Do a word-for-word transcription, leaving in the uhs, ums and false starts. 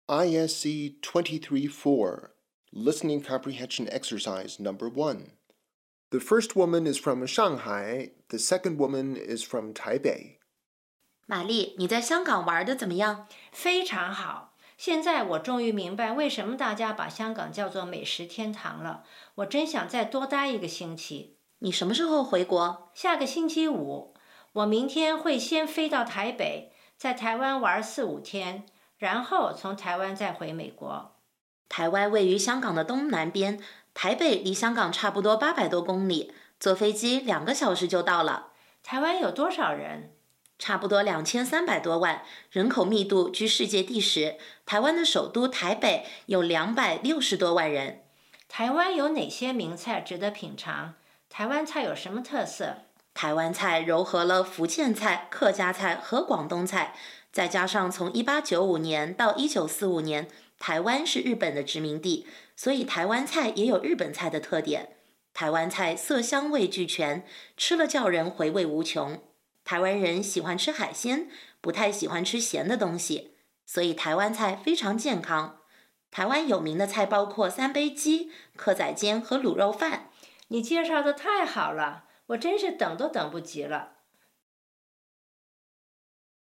I S C twenty-three four, Listening Comprehension Exercise Number one. The first woman is from Shanghai, the second woman is from Taipei. 玛丽，你在香港玩的怎么样？ 非常好。现在我终于明白为什么大家把香港叫做美食天堂了。我真想再多待一个星期。 你什么时候回国？ 下个星期五。我明天会先飞到台北，在台湾玩四五天，然后从台湾再回美国。 台湾位于香港的东南边，台北离香港差不多八百多公里，坐飞机两个小时就到了。 台湾有多少人？ 差不多两千三百多万，人口密度居世界第十。台湾的首都台北有两百六十多万人。 台湾有哪些名菜值得品尝？台湾菜有什么特色？ 台湾菜糅合了福建菜、客家菜和广东菜，再加上从一八九五年到一九四五年，台湾是日本的殖民地，所以台湾菜也有日本菜的特点。台湾菜色香味俱全，吃了叫人回味无穷。台湾人喜欢吃海鲜，不太喜欢吃咸的东西，所以台湾菜非常健康。台湾有名的菜包括三杯鸡、蚵仔煎和卤肉饭。 你介绍的太好了，我真是等都等不及了。